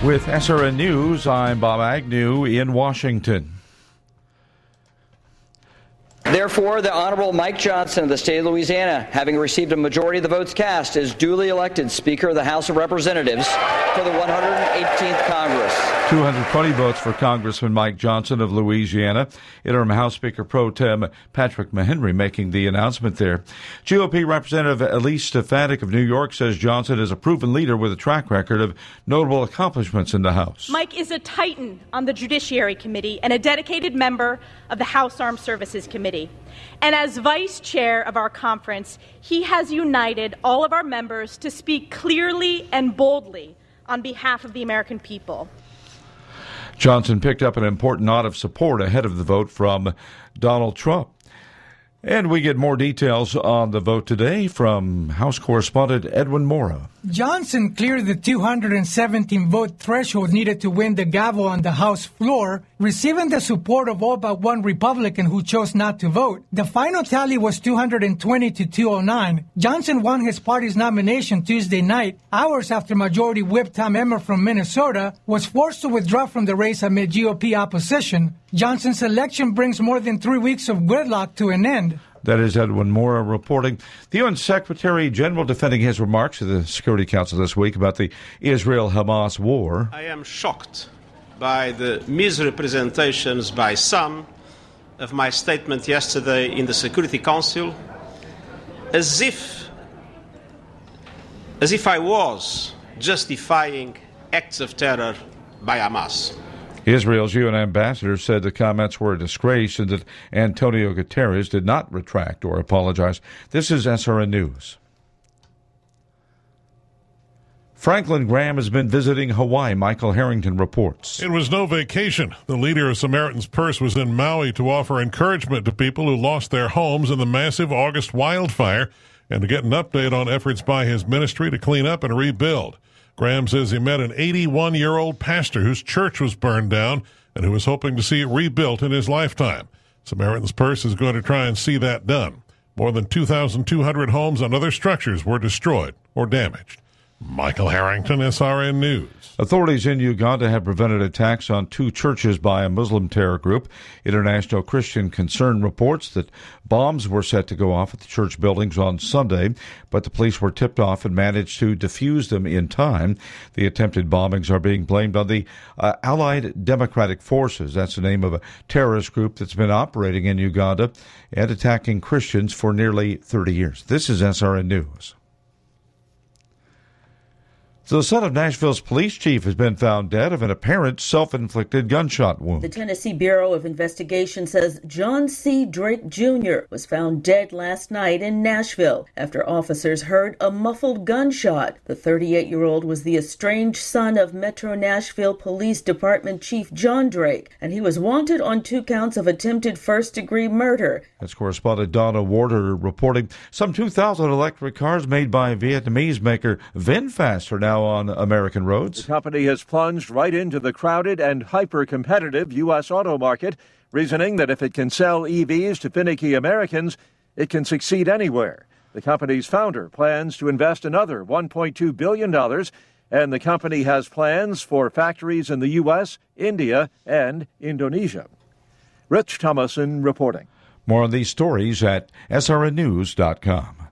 With SRN News, I'm Bob Agnew in Washington. Therefore, the Honorable Mike Johnson of the state of Louisiana, having received a majority of the votes cast, is duly elected Speaker of the House of Representatives for the 118th Congress. 220 votes for Congressman Mike Johnson of Louisiana. Interim House Speaker Pro Tem Patrick Mahenry making the announcement there. GOP Representative Elise Stefanik of New York says Johnson is a proven leader with a track record of notable accomplishments in the House. Mike is a titan on the Judiciary Committee and a dedicated member of the House Armed Services Committee. And as vice chair of our conference, he has united all of our members to speak clearly and boldly on behalf of the American people. Johnson picked up an important nod of support ahead of the vote from Donald Trump. And we get more details on the vote today from House correspondent Edwin Mora. Johnson cleared the 217 vote threshold needed to win the gavel on the House floor, receiving the support of all but one Republican who chose not to vote. The final tally was 220 to 209. Johnson won his party's nomination Tuesday night, hours after Majority Whip Tom Emmer from Minnesota was forced to withdraw from the race amid GOP opposition. Johnson's election brings more than 3 weeks of gridlock to an end. That is Edwin Mora reporting. The UN Secretary General defending his remarks to the Security Council this week about the Israel-Hamas war. I am shocked by the misrepresentations by some of my statement yesterday in the Security Council, as if I was justifying acts of terror by Hamas. Israel's UN ambassador said the comments were a disgrace and that Antonio Guterres did not retract or apologize. This is SRN News. Franklin Graham has been visiting Hawaii. Michael Harrington reports. It was no vacation. The leader of Samaritan's Purse was in Maui to offer encouragement to people who lost their homes in the massive August wildfire and to get an update on efforts by his ministry to clean up and rebuild. Graham says he met an 81-year-old pastor whose church was burned down and who was hoping to see it rebuilt in his lifetime. Samaritan's Purse is going to try and see that done. More than 2,200 homes and other structures were destroyed or damaged. Michael Harrington, SRN News. Authorities in Uganda have prevented attacks on 2 churches by a Muslim terror group. International Christian Concern reports that bombs were set to go off at the church buildings on Sunday, but the police were tipped off and managed to defuse them in time. The attempted bombings are being blamed on the Allied Democratic Forces. That's the name of a terrorist group that's been operating in Uganda and attacking Christians for nearly 30 years. This is SRN News. The son of Nashville's police chief has been found dead of an apparent self-inflicted gunshot wound. The Tennessee Bureau of Investigation says John C. Drake Jr. was found dead last night in Nashville after officers heard a muffled gunshot. The 38-year-old was the estranged son of Metro Nashville Police Department Chief John Drake, and he was wanted on 2 counts of attempted first-degree murder. That's correspondent Donna Warder reporting. Some 2,000 electric cars made by Vietnamese maker VinFast are now on American roads. The company has plunged right into the crowded and hyper-competitive U.S. auto market, reasoning that if it can sell EVs to finicky Americans, it can succeed anywhere. The company's founder plans to invest another $1.2 billion, and the company has plans for factories in the U.S., India, and Indonesia. Rich Thomason reporting. More on these stories at srnnews.com.